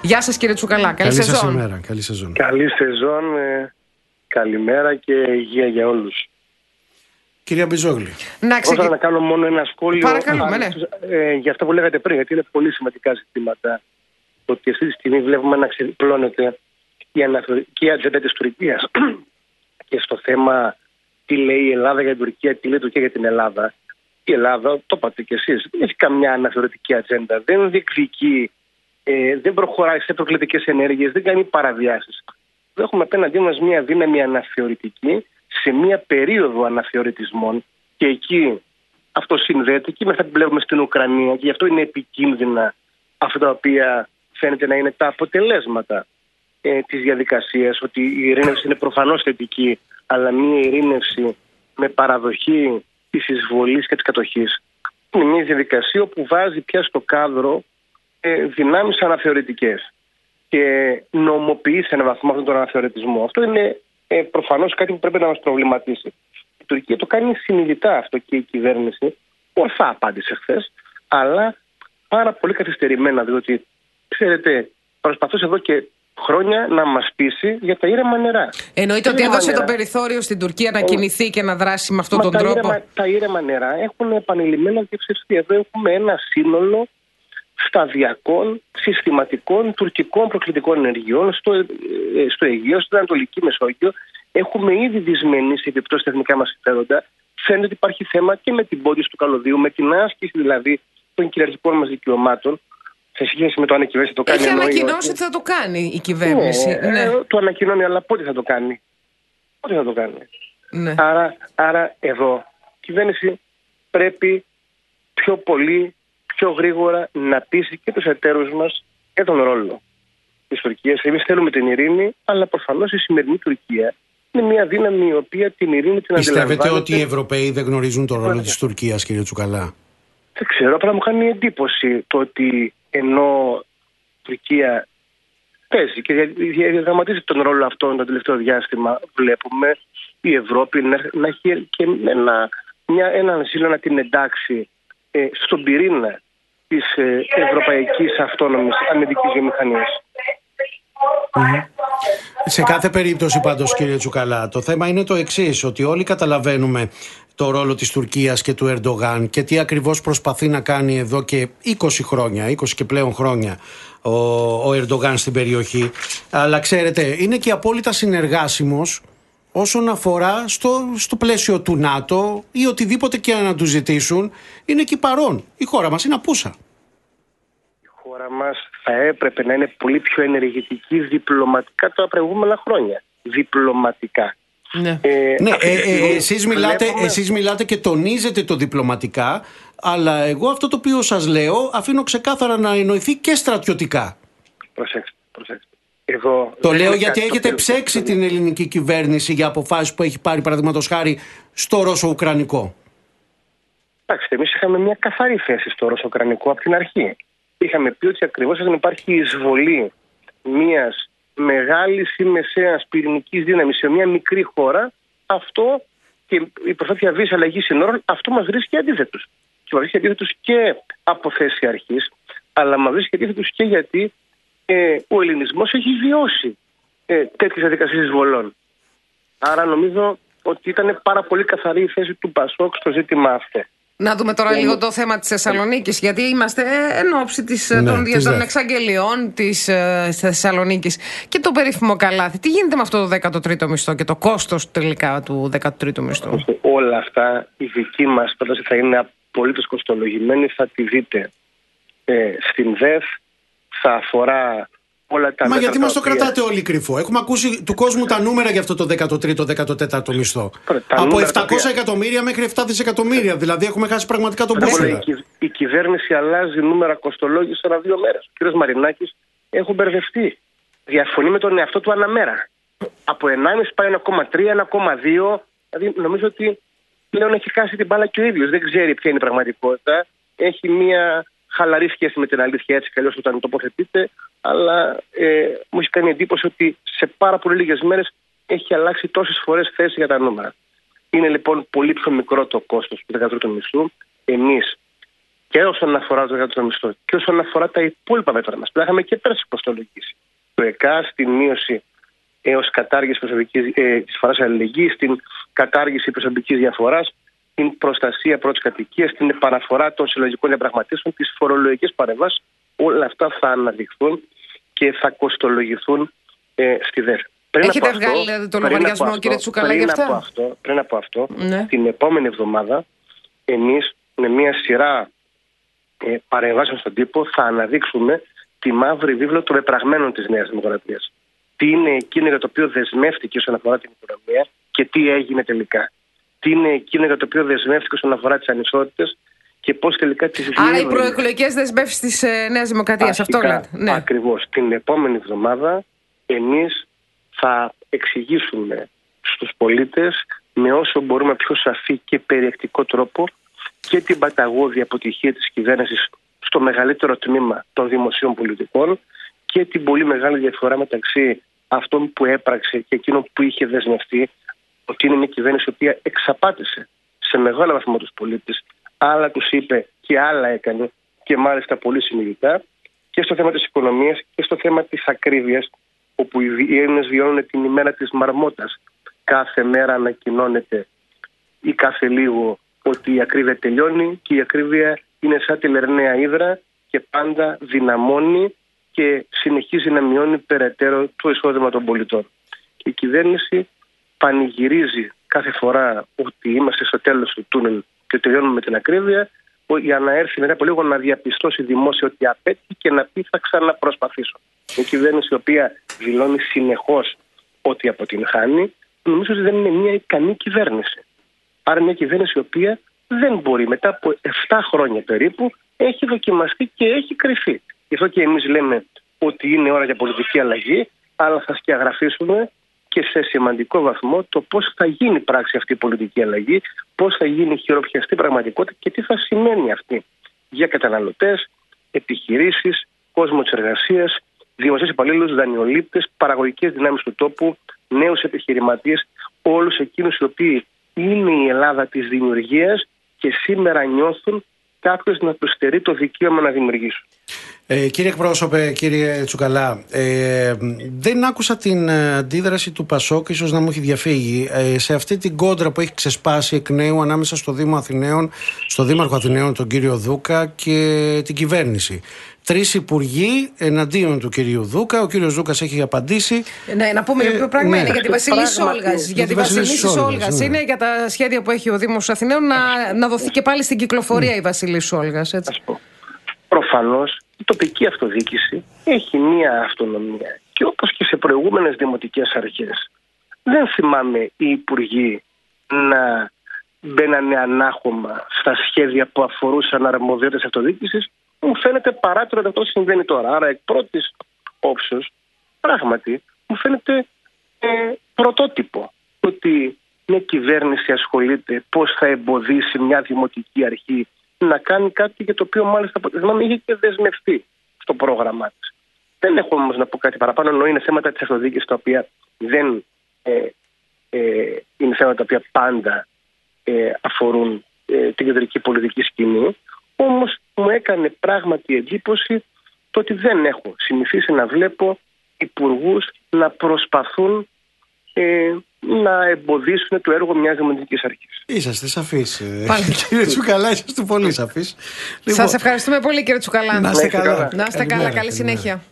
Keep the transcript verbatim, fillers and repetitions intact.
Γεια σας κύριε Τσουκαλά, καλή, καλή σεζόν. Σας ημέρα, καλή σεζόν. Καλή σεζόν, ε, καλημέρα και υγεία για όλους. Κυρία Μπιζόγλη. Να ξεκι... να κάνω μόνο ένα σχόλιο. Παρακαλούμε, ναι. ε, για αυτό που λέγατε πριν, γιατί είναι πολύ σημαντικά ζητήματα. Ότι αυτή τη στιγμή βλέπουμε να ξεπλώνεται η αναθεωρητική ατζέντα της Τουρκίας και στο θέμα τι λέει η Ελλάδα για την Τουρκία, τι λέει η Τουρκία για την Ελλάδα. Η Ελλάδα, το είπατε κι εσείς, δεν έχει καμιά αναθεωρητική ατζέντα, δεν διεκδικεί, ε, δεν προχωράει σε προκλητικές ενέργειες, δεν κάνει παραβιάσεις. Έχουμε απέναντί μας μια δύναμη αναθεωρητική σε μια περίοδο αναθεωρητισμών και εκεί αυτό συνδέεται και με αυτά που βλέπουμε στην Ουκρανία και γι' αυτό είναι επικίνδυνα αυτά τα οποία φαίνεται να είναι τα αποτελέσματα ε, της διαδικασίας, ότι η ειρήνευση είναι προφανώς θετική, αλλά μια ειρήνευση με παραδοχή της εισβολής και της κατοχής είναι μια διαδικασία που βάζει πια στο κάδρο ε, δυνάμεις αναθεωρητικές και νομοποιεί σε έναν βαθμό αυτόν τον αναθεωρητισμό. Αυτό είναι ε, προφανώς κάτι που πρέπει να μας προβληματίσει. Η Τουρκία το κάνει συνειδητά αυτό και η κυβέρνηση ορθά απάντησε χθες, αλλά πάρα πολύ καθυστερημένα, διότι ξέρετε, προσπαθούσε εδώ και χρόνια να μας πείσει για τα ήρεμα νερά. Εννοείται ότι έδωσε νερά. Το περιθώριο στην Τουρκία να κινηθεί και να δράσει με αυτόν Μα τον τα τρόπο. Ήρεμα, τα ήρεμα νερά έχουν επανειλημμένα διευσευστεί. Εδώ έχουμε ένα σύνολο σταδιακών, συστηματικών, τουρκικών προκλητικών ενεργειών στο, ε, στο Αιγαίο, στην Ανατολική Μεσόγειο. Έχουμε ήδη δυσμενείς επιπτώσεις στα εθνικά μας συμφέροντα. Φαίνεται ότι υπάρχει θέμα και με την πόντιση του καλωδίου, με την άσκηση δηλαδή των κυριαρχικών μας δικαιωμάτων. Σε σχέση με το αν η κυβέρνηση το κάνει. Έχει ανακοινώσει ότι θα το κάνει η κυβέρνηση. Ναι, ναι. Ε, το ανακοινώνει, αλλά πότε θα το κάνει. Πότε θα το κάνει. Ναι. Άρα, άρα εδώ η κυβέρνηση πρέπει πιο πολύ, πιο γρήγορα να πείσει και τους εταίρους μας για τον ρόλο της Τουρκίας. Εμείς θέλουμε την ειρήνη, αλλά προφανώς η σημερινή Τουρκία είναι μια δύναμη η οποία την ειρήνη την αντιλαμβάνεται. Πιστεύετε ότι οι Ευρωπαίοι δεν γνωρίζουν τον ρόλο της Τουρκίας, κύριε Τσουκαλά? Δεν ξέρω, απλά μου κάνει εντύπωση το ότι ενώ η Τουρκία παίζει και διαδραματίζει τον ρόλο αυτόν το τελευταίο διάστημα, βλέπουμε η Ευρώπη να, να έχει και ένα, μια, έναν ζήλο να την εντάξει ε, στον πυρήνα της ε, ευρωπαϊκής αυτόνομης αμυντικής βιομηχανίας. Mm-hmm. Σε κάθε περίπτωση πάντως, κύριε Τσουκαλά, το θέμα είναι το εξής, ότι όλοι καταλαβαίνουμε το ρόλο της Τουρκίας και του Ερντογάν και τι ακριβώς προσπαθεί να κάνει εδώ και είκοσι χρόνια, είκοσι και πλέον χρόνια ο, ο Ερντογάν στην περιοχή. Αλλά ξέρετε, είναι και απόλυτα συνεργάσιμος όσον αφορά στο, στο πλαίσιο του ΝΑΤΟ ή οτιδήποτε και να του ζητήσουν, είναι εκεί παρόν. Η χώρα μας είναι απούσα. Η χώρα μας θα έπρεπε να είναι πολύ πιο ενεργητική διπλωματικά τα προηγούμενα χρόνια. Διπλωματικά. Ναι, ε, ναι ε, ε, εσείς, μιλάτε, βλέπουμε... εσείς μιλάτε και τονίζετε το διπλωματικά, αλλά εγώ αυτό το οποίο σας λέω αφήνω ξεκάθαρα να εννοηθεί και στρατιωτικά. Προσέξτε, προσέξτε. Εδώ το λέω γιατί έχετε ψέξει το... την ελληνική κυβέρνηση για αποφάσεις που έχει πάρει, παραδείγματος χάρη, στο Ρώσο-Ουκρανικό. Εντάξει, εμείς είχαμε μια καθαρή θέση στο Ρώσο-Ουκρανικό από την αρχή. Είχαμε πει ότι ακριβώς δεν υπάρχει εισβολή μιας μεγάλης ή μεσαίας πυρηνικής δύναμης σε μια μικρή χώρα, αυτό και η προσπάθεια βίας αλλαγής συνόρων, αυτό μας βρίσκει αντίθετους. Και μας βρίσκει αντίθετους και από θέση αρχής, αλλά μας βρίσκει αντίθετους και γιατί ε, ο ελληνισμός έχει βιώσει ε, τέτοιες διαδικασίες εισβολών. Άρα νομίζω ότι ήταν πάρα πολύ καθαρή η θέση του Πασόκ στο ζήτημα αυτό. Να δούμε τώρα λίγο το θέμα της Θεσσαλονίκης, γιατί είμαστε εν ώψη της, ναι, των, της των εξαγγελιών της ε, Θεσσαλονίκης και το περίφημο καλάθι. Τι γίνεται με αυτό το δέκατο τρίτο μισθό και το κόστος τελικά του δέκατου τρίτου μισθού? Όλα αυτά, η δική μας πρόταση θα είναι απολύτως κοστολογημένη, θα τη δείτε ε, στην ΔΕΘ, θα αφορά όλα τα... Μα γιατί μας το κρατάτε όλοι κρυφό? Έχουμε ακούσει του κόσμου τα νούμερα για αυτό το δέκατο τρίτο δέκατο τέταρτο μισθό. Από επτακόσια εκατομμύρια μέχρι επτά δισεκατομμύρια. Δηλαδή έχουμε χάσει πραγματικά τον πόσο. Η, η κυβέρνηση αλλάζει νούμερα κοστολόγηση ανά δύο μέρες. Ο κ. Μαρινάκης έχουν μπερδευτεί. Διαφωνεί με τον εαυτό του αναμέρα. Από ενάμιση πάει ένα κόμμα τρία, ένα κόμμα δύο. Δηλαδή νομίζω ότι πλέον έχει χάσει την μπάλα και ο ίδιος. Δεν ξέρει ποια είναι η πραγματικότητα. Έχει μια χαλαρή σχέση με την αλήθεια, έτσι κι αλλιώς όταν τοποθετείται, αλλά ε, μου έχει κάνει εντύπωση ότι σε πάρα πολύ λίγες μέρες έχει αλλάξει τόσες φορές θέση για τα νούμερα. Είναι λοιπόν πολύ πιο μικρό το κόστος του δέκατου τρίτου μισθού. Εμείς Και όσον αφορά το δέκατο μισθό και όσον αφορά τα υπόλοιπα μέτρα μας, που είχαμε και πέρσι κοστολογήσει. Το ΕΚΑ, στην μείωση έως κατάργηση ε, της φοράς αλληλεγγύης, στην κατάργηση προσωπικής διαφοράς, την προστασία πρώτης κατοικίας, την επαναφορά των συλλογικών διαπραγματεύσεων, τις φορολογικές παρεμβάσεις, όλα αυτά θα αναδειχθούν και θα κοστολογηθούν ε, στη ΔΕΘ. Πριν Έχετε βγάλει αυτό, το λογαριασμό, κύριε Τσουκαλά, για αυτά? Από αυτό, πριν από αυτό, ναι. την επόμενη εβδομάδα, εμείς με μια σειρά ε, παρεμβάσεων στον τύπο θα αναδείξουμε τη μαύρη βίβλο των πεπραγμένων της Νέας Δημοκρατίας. Τι είναι εκείνο για το οποίο δεσμεύτηκε όσον αφορά την οικονομία και τι έγινε τελικά. Τι είναι εκείνο για το οποίο δεσμεύτηκε όσον αφορά τις ανισότητες και πώς τελικά τις διέβαλε. Άρα οι προεκλογικές δεσμεύσεις της ε, Νέας Δημοκρατίας, αυτό λέτε? Ναι. Ακριβώς. Την επόμενη εβδομάδα εμείς θα εξηγήσουμε στους πολίτες με όσο μπορούμε πιο σαφή και περιεκτικό τρόπο και την παταγώδη αποτυχία της κυβέρνησης στο μεγαλύτερο τμήμα των δημοσίων πολιτικών και την πολύ μεγάλη διαφορά μεταξύ αυτών που έπραξε και εκείνων που είχε δεσμευτεί, ότι είναι μια κυβέρνηση η οποία εξαπάτησε σε μεγάλο βαθμό τους πολίτες, άλλα τους είπε και άλλα έκανε και μάλιστα πολύ συνειδητά, και στο θέμα της οικονομίας και στο θέμα της ακρίβειας, όπου οι Έλληνες βιώνουν την ημέρα της μαρμότας. Κάθε μέρα ανακοινώνεται ή κάθε λίγο ότι η ακρίβεια τελειώνει και η ακρίβεια είναι σαν τη λερναία ύδρα και πάντα δυναμώνει και συνεχίζει να μειώνει περαιτέρω το εισόδημα των πολιτών. Και η κυβέρνηση πανηγυρίζει κάθε φορά ότι είμαστε στο τέλος του τούνελ και τελειώνουμε με την ακρίβεια, για να έρθει μετά από λίγο να διαπιστώσει δημόσια ότι απέτυχε και να πει θα ξαναπροσπαθήσω. Μια κυβέρνηση η οποία δηλώνει συνεχώς ότι αποτυγχάνει, νομίζω ότι δεν είναι μια ικανή κυβέρνηση. Άρα μια κυβέρνηση η οποία δεν μπορεί, μετά από επτά χρόνια περίπου, έχει δοκιμαστεί και έχει κρυφεί. Γι' αυτό και εμείς λέμε ότι είναι ώρα για πολιτική αλλαγή, αλλά θα σκιαγραφίσουμε και σε σημαντικό βαθμό το πώς θα γίνει πράξη αυτή η πολιτική αλλαγή, πώς θα γίνει χειροπιαστή πραγματικότητα και τι θα σημαίνει αυτή για καταναλωτές, επιχειρήσεις, κόσμο της εργασίας, δημοσίους υπαλλήλους, δανειολήπτες, παραγωγικές δυνάμεις του τόπου, νέους επιχειρηματίες, όλους εκείνους οι οποίοι είναι η Ελλάδα της δημιουργίας και σήμερα νιώθουν κάποιος να τους στερεί το δικαίωμα να δημιουργήσουν. Ε, κύριε εκπρόσωπε, κύριε Τσουκαλά, ε, δεν άκουσα την αντίδραση του Πασόκ, ίσως να μου έχει διαφύγει, ε, σε αυτή την κόντρα που έχει ξεσπάσει εκ νέου ανάμεσα στο Δήμο Αθηναίων, στο Δήμαρχο Αθηναίων, τον κύριο Δούκα, και την κυβέρνηση. Τρεις υπουργοί εναντίον του κυρίου Δούκα. Ο κύριος Δούκας έχει απαντήσει. Ναι, να πούμε ποιο πράγμα ναι. είναι για τη Βασιλίση Όλγας. Για τη Βασιλίση Όλγας. Ναι. Είναι για τα σχέδια που έχει ο Δήμος Αθηναίων να, να δοθεί και πάλι στην κυκλοφορία ναι. η Βασιλίση Όλγας. Έτσι. Προφανώς η τοπική αυτοδιοίκηση έχει μία αυτονομία. Και όπως και σε προηγούμενες δημοτικές αρχές, δεν θυμάμαι οι υπουργοί να μπαίνανε ανάχωμα στα σχέδια που αφορούσαν αρμοδιότητες αυτοδιοίκησης. Μου φαίνεται παράτηρο ότι αυτό συμβαίνει τώρα. Άρα, εκ πρώτης όψεως, πράγματι, μου φαίνεται ε, πρωτότυπο ότι μια κυβέρνηση ασχολείται πώς θα εμποδίσει μια δημοτική αρχή να κάνει κάτι για το οποίο μάλιστα θυμάμαι είχε και δεσμευτεί στο πρόγραμμά της. Δεν έχω όμως να πω κάτι παραπάνω, ενώ είναι θέματα της αυτοδιοίκησης τα οποία δεν ε, ε, είναι θέματα τα οποία πάντα ε, αφορούν ε, την κεντρική πολιτική σκηνή. Όμως μου έκανε πράγματι εντύπωση το ότι δεν έχω συνηθίσει να βλέπω υπουργούς να προσπαθούν ε, να εμποδίσουν το έργο μιας δημοτικής αρχής. Είσαστε σαφείς, κύριε Τσουκαλά, είσαστε πολύ σαφείς. Σας ευχαριστούμε πολύ, κύριε Τσουκαλά. Να είστε καλά. Να είστε καλά, καλή συνέχεια.